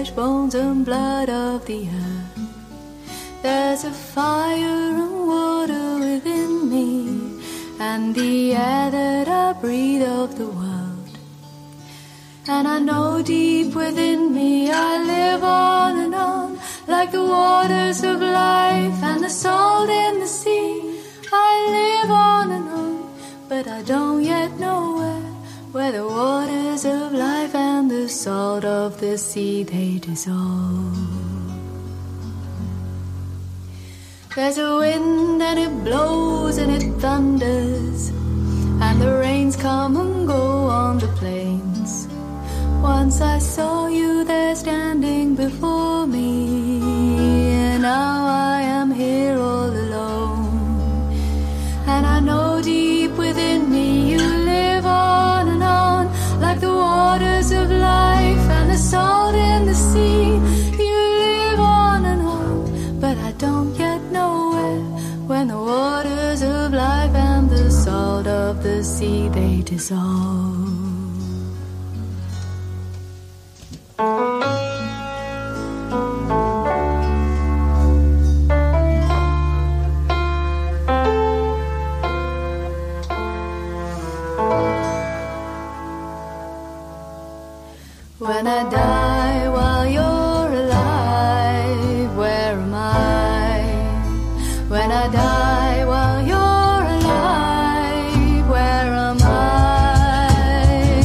flesh, bones and blood of the earth. There's a fire and water within me, and the air that I breathe of the world. And I know deep within me I live on and on, like the waters of life and the salt in the sea. I live on and on, but I don't yet know where the waters of life and the salt of the sea they dissolve. There's a wind and it blows and it thunders, and the rains come and go on the plains. Once I saw you there standing before me, and now I am here all alone. And I know deep within me you live on and on, like the waters of life and the salt in the sea. You live on and on, but I don't yet know when the waters of life and the salt of the sea they dissolve. When I die while you're alive, where am I? When I die while you're alive, where am I?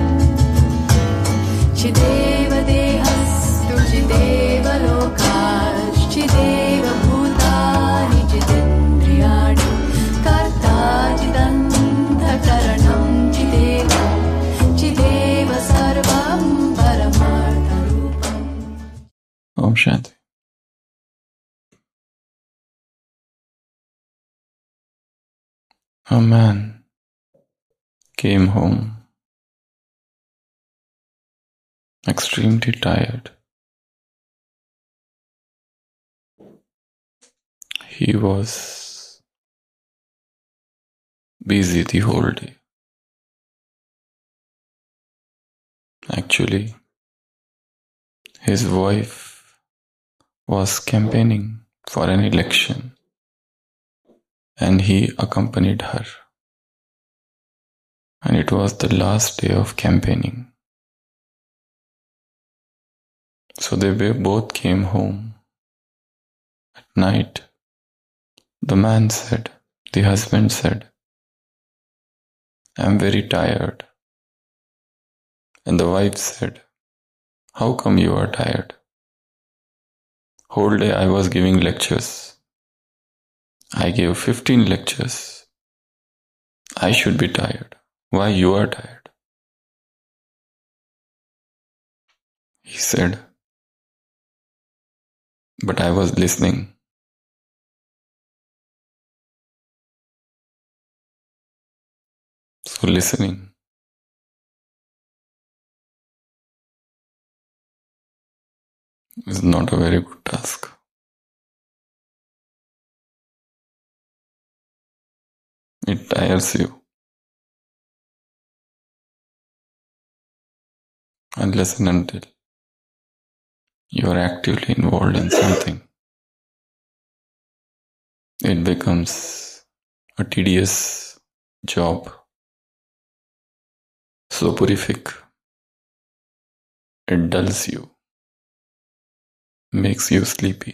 Chideva dehastu, chideva lokash, chideva bhutani, chidendriyani, karta chidanta karanam, chideva, chideva sarvam. Om Shanti. A man came home extremely tired. He was busy the whole day. Actually, his wife was campaigning for an election, and he accompanied her. And it was the last day of campaigning. So they both came home. At night, the husband said, "I'm very tired." And the wife said, "How come you are tired? Whole day I was giving lectures. I gave 15 lectures. I should be tired. Why you are tired?" He said, "But I was listening." So listening is not a very good task. It tires you. Unless and until you are actively involved in something, it becomes a tedious job, soporific. It dulls you, makes you sleepy,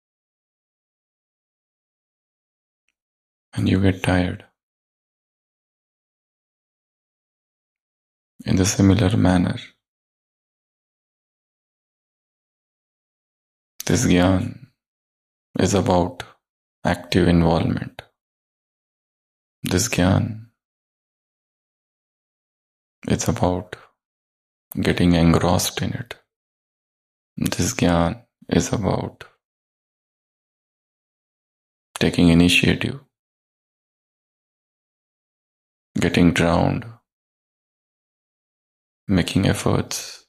and you get tired. In the similar manner, this Gyan is about active involvement. This Gyan is about getting engrossed in it. This Gyan is about taking initiative, getting drowned, making efforts.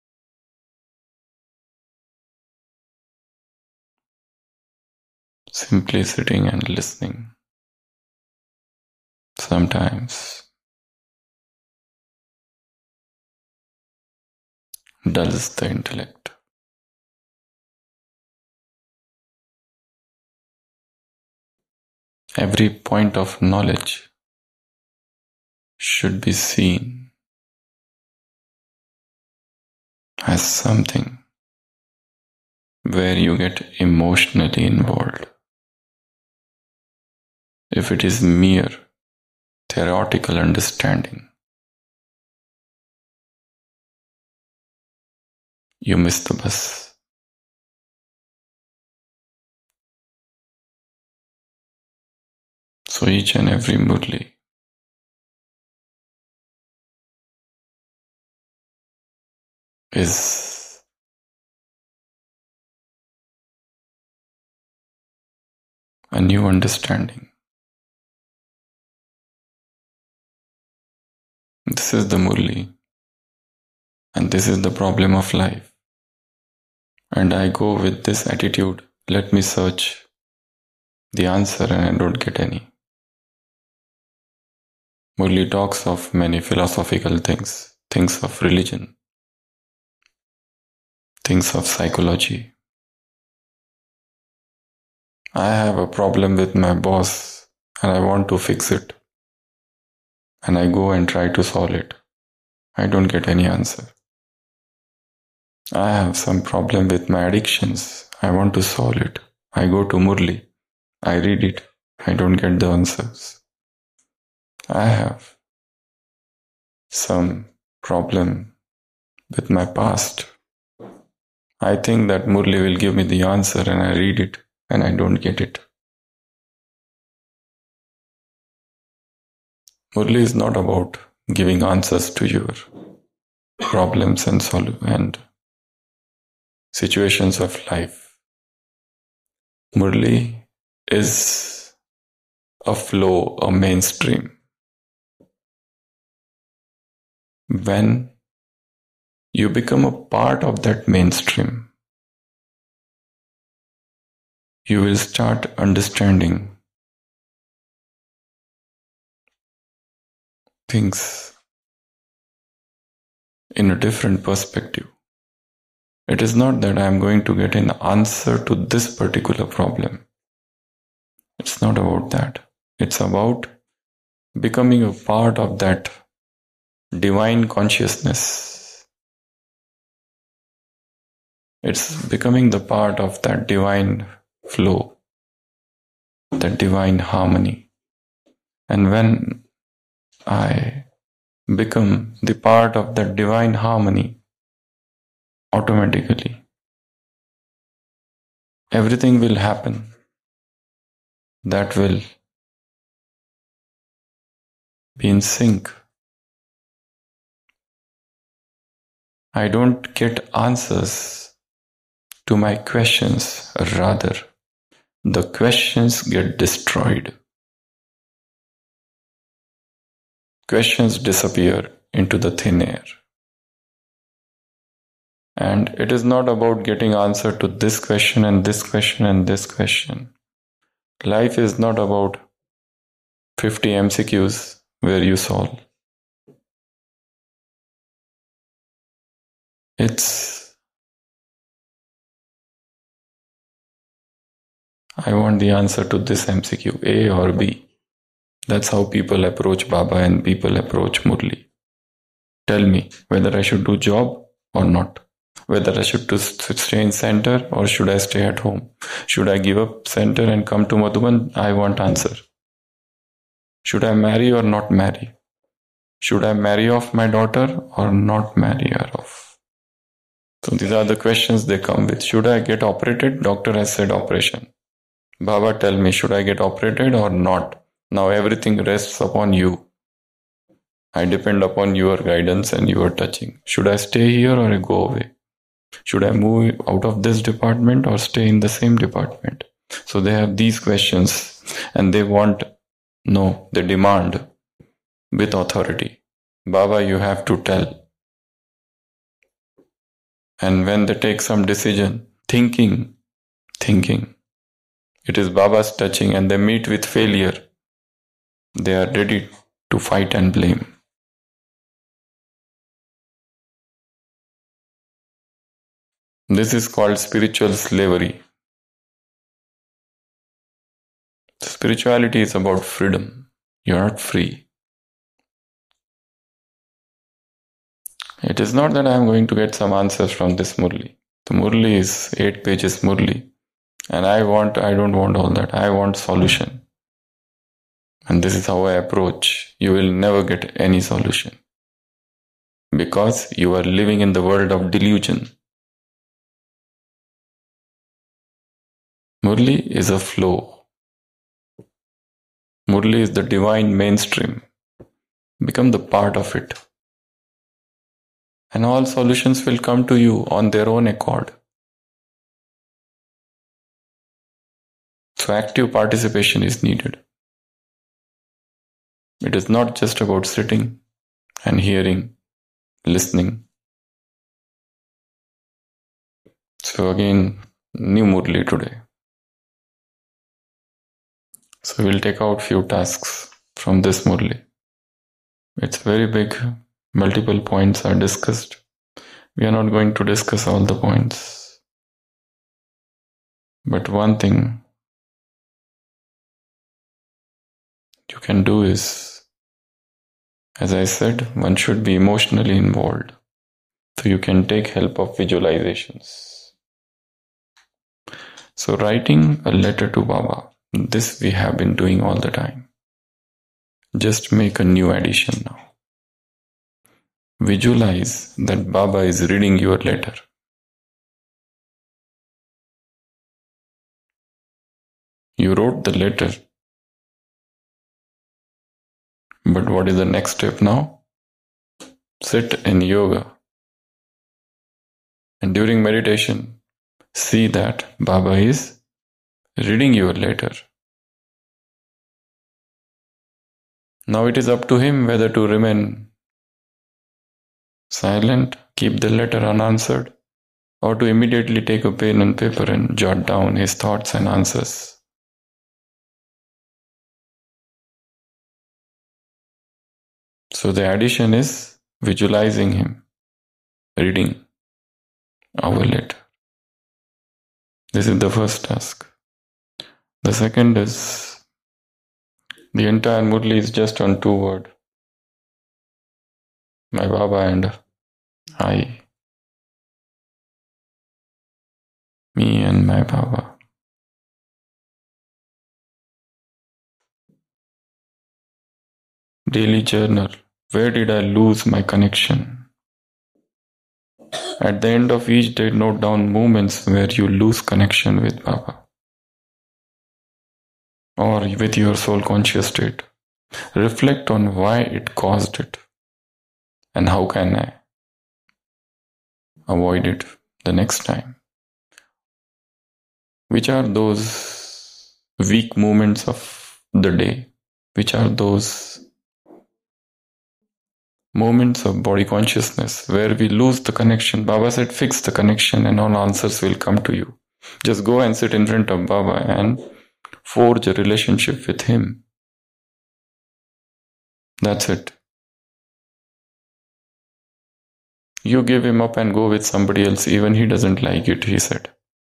Simply sitting and listening sometimes dulls the intellect. Every point of knowledge should be seen as something where you get emotionally involved. If it is mere theoretical understanding, you miss the bus. So each and every Murli is a new understanding. This is the Murli, and this is the problem of life. And I go with this attitude, let me search the answer, and I don't get any. Murli talks of many philosophical things, things of religion, things of psychology. I have a problem with my boss and I want to fix it. And I go and try to solve it. I don't get any answer. I have some problem with my addictions. I want to solve it. I go to Murli. I read it. I don't get the answers. I have some problem with my past. I think that Murli will give me the answer, and I read it and I don't get it. Murli is not about giving answers to your problems and situations of life. Murli is a flow, a mainstream. When you become a part of that mainstream, you will start understanding things in a different perspective. It is not that I am going to get an answer to this particular problem. It's not about that. It's about becoming a part of that divine consciousness. It's becoming the part of that divine flow, that divine harmony. And when I become the part of that divine harmony, automatically everything will happen that will be in sync. I don't get answers to my questions, rather, the questions get destroyed. Questions disappear into the thin air. And it is not about getting answer to this question and this question and this question. Life is not about 50 MCQs where you solve. It's, I want the answer to this MCQ, A or B. That's how people approach Baba and people approach Murli. Tell me whether I should do job or not. Whether I should stay in center or should I stay at home. Should I give up center and come to Madhuban? I want answer. Should I marry or not marry? Should I marry off my daughter or not marry her off? So these are the questions they come with. Should I get operated? Doctor has said operation. Baba, tell me, should I get operated or not? Now everything rests upon you. I depend upon your guidance and your touching. Should I stay here or go away? Should I move out of this department or stay in the same department? So they have these questions and they demand with authority. Baba, you have to tell. And when they take some decision, thinking, it is Baba's touching and they meet with failure. They are ready to fight and blame. This is called spiritual slavery. Spirituality is about freedom. You're not free. It is not that I am going to get some answers from this Murli. The Murli is 8 pages Murli. And I don't want all that. I want solution. And this is how I approach. You will never get any solution. Because you are living in the world of delusion. Murli is a flow. Murli is the divine mainstream. Become the part of it. And all solutions will come to you on their own accord. So active participation is needed. It is not just about sitting and hearing, listening. So again, new Murli today. So we'll take out few tasks from this Murli. It's very big. Multiple points are discussed. We are not going to discuss all the points. But one thing you can do is, as I said, one should be emotionally involved. So you can take help of visualizations. So writing a letter to Baba, this we have been doing all the time. Just make a new addition now. Visualize that Baba is reading your letter. You wrote the letter. But what is the next step now? Sit in yoga. And during meditation, see that Baba is reading your letter. Now it is up to him whether to remain silent, keep the letter unanswered, or to immediately take a pen and paper and jot down his thoughts and answers. So the addition is visualizing him, reading our letter. This is the first task. The second is, the entire Murli is just on 2 words. My Baba and I. Me and my Baba. Daily journal. Where did I lose my connection? At the end of each day, note down moments where you lose connection with Baba or with your soul conscious state. Reflect on why it caused it and how can I avoid it the next time. Which are those weak moments of the day? Which are those moments of body consciousness where we lose the connection? Baba said, fix the connection and all answers will come to you. Just go and sit in front of Baba and forge a relationship with him. That's it. You give him up and go with somebody else, even he doesn't like it, he said.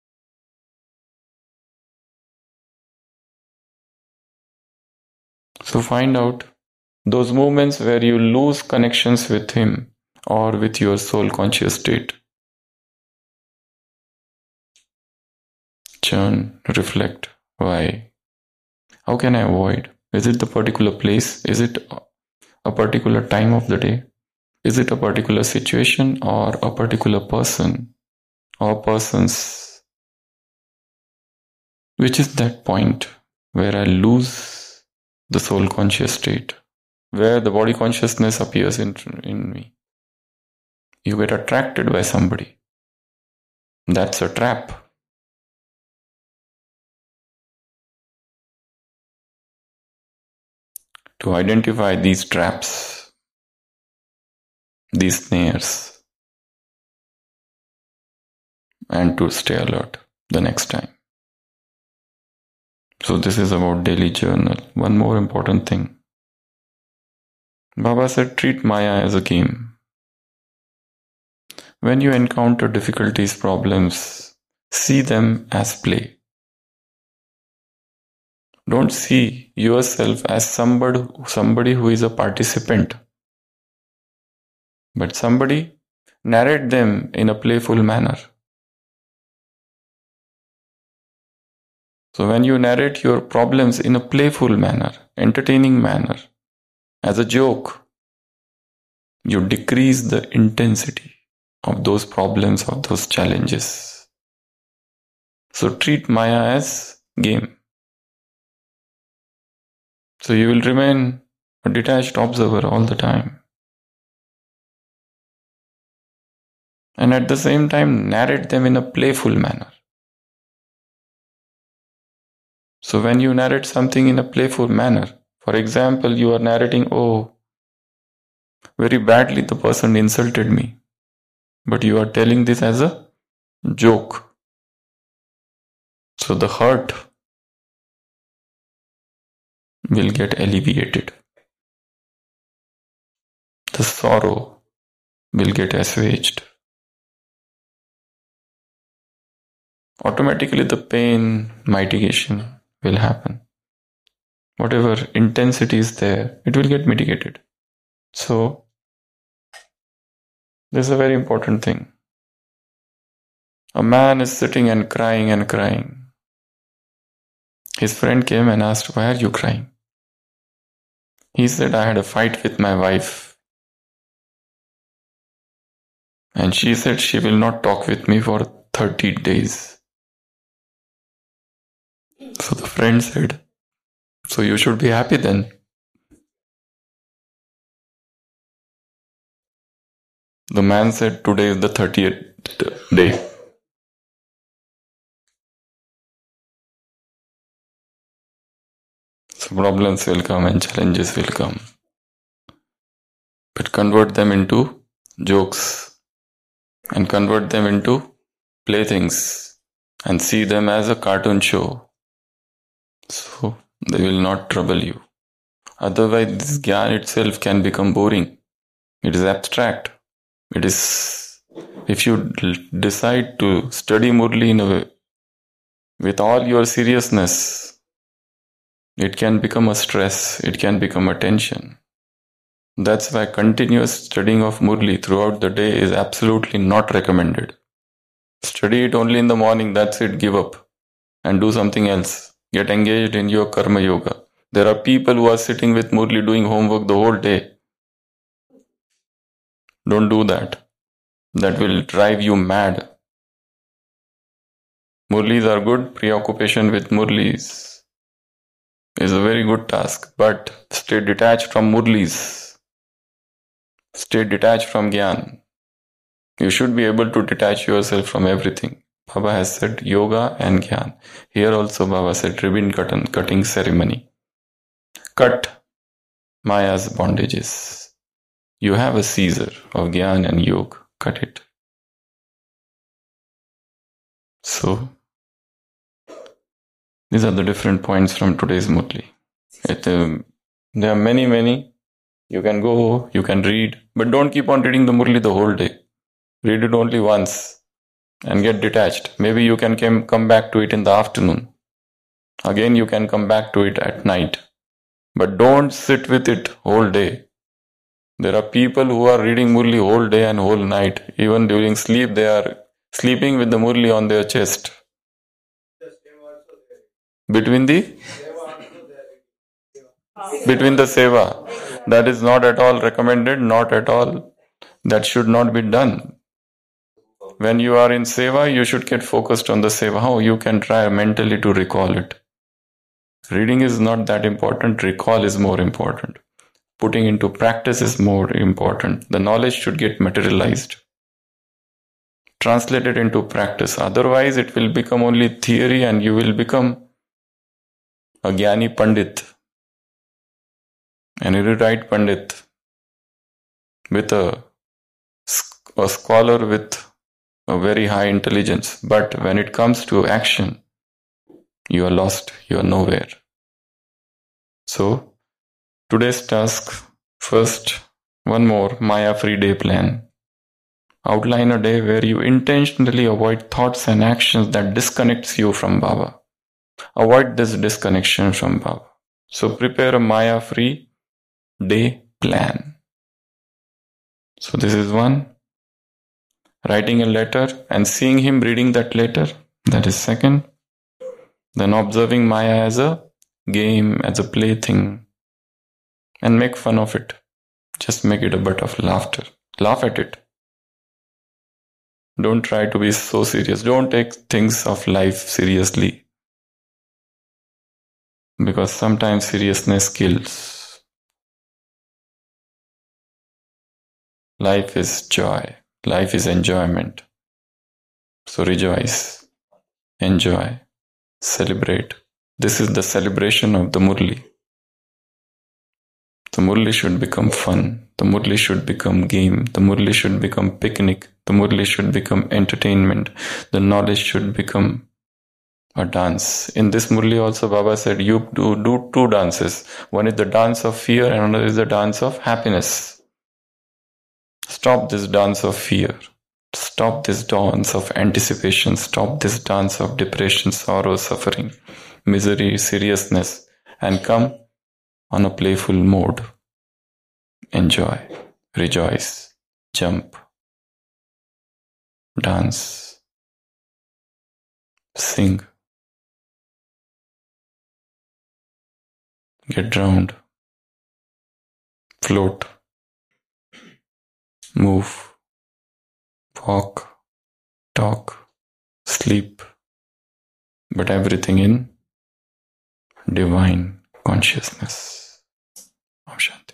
So find out those moments where you lose connections with him or with your soul conscious state. Churn, reflect. Why? How can I avoid? Is it the particular place? Is it a particular time of the day? Is it a particular situation or a particular person or persons? Which is that point where I lose the soul conscious state, where the body consciousness appears in me? You get attracted by somebody. That's a trap. To identify these traps, these snares, and to stay alert the next time. So this is about daily journal. One more important thing. Baba said, treat Maya as a game. When you encounter difficulties, problems, see them as play. Don't see yourself as somebody who is a participant, but somebody. Narrate them in a playful manner. So when you narrate your problems in a playful manner, entertaining manner, as a joke, you decrease the intensity of those problems, of those challenges. So treat Maya as game. So you will remain a detached observer all the time. And at the same time, narrate them in a playful manner. So when you narrate something in a playful manner, for example, you are narrating, oh, very badly the person insulted me. But you are telling this as a joke. So the hurt will get alleviated. The sorrow will get assuaged. Automatically the pain mitigation will happen. Whatever intensity is there, it will get mitigated. So, this is a very important thing. A man is sitting and crying and crying. His friend came and asked, why are you crying? He said, I had a fight with my wife. And she said she will not talk with me for 30 days. So the friend said, so you should be happy then. The man said, today is the 30th day. So problems will come and challenges will come. But convert them into jokes and convert them into playthings and see them as a cartoon show. So they will not trouble you. Otherwise, this Gyan itself can become boring. It is abstract. It is, if you decide to study Murli in a way, with all your seriousness, it can become a stress. It can become a tension. That's why continuous studying of Murli throughout the day is absolutely not recommended. Study it only in the morning, that's it, give up and do something else. Get engaged in your karma yoga. There are people who are sitting with Murli doing homework the whole day. Don't do that. That will drive you mad. Murlis are good. Preoccupation with Murlis is a very good task. But stay detached from Murlis. Stay detached from Gyan. You should be able to detach yourself from everything. Baba has said yoga and Gyan. Here also Baba said ribbon cutting ceremony. Cut Maya's bondages. You have a Caesar of Gyan and Yoga. Cut it. So, these are the different points from today's Murli. There are many. You can go, you can read, but don't keep on reading the Murli the whole day. Read it only once and get detached. Maybe you can come back to it in the afternoon. Again, you can come back to it at night. But don't sit with it whole day. There are people who are reading Murli whole day and whole night. Even during sleep, they are sleeping with the Murli on their chest. Between the seva. That is not at all recommended, not at all. That should not be done. When you are in seva, you should get focused on the seva. How you can try mentally to recall it. Reading is not that important. Recall is more important. Putting into practice is more important. The knowledge should get materialized. Translated into practice. Otherwise, it will become only theory and you will become a Gyani Pandit. An erudite Pandit. With a scholar with a very high intelligence. But when it comes to action, you are lost. You are nowhere. So, today's task, first, one more Maya-free day plan. Outline a day where you intentionally avoid thoughts and actions that disconnects you from Baba. Avoid this disconnection from Baba. So prepare a Maya-free day plan. So this is one. Writing a letter and seeing him reading that letter, that is second. Then observing Maya as a game, as a plaything, and make fun of it. Just make it a butt of laughter. Laugh at it. Don't try to be so serious. Don't take things of life seriously. Because sometimes seriousness kills. Life is joy. Life is enjoyment. So rejoice. Enjoy. Celebrate. This is the celebration of the Murli. The Murli should become fun. The Murli should become game. The Murli should become picnic. The Murli should become entertainment. The knowledge should become a dance. In this Murli also Baba said, you do two dances. One is the dance of fear and another is the dance of happiness. Stop this dance of fear. Stop this dance of anticipation. Stop this dance of depression, sorrow, suffering, misery, seriousness, and come on a playful mode. Enjoy, rejoice, jump, dance, sing, get drowned, float, move, walk, talk, sleep, but everything in divine consciousness. Om Shanti.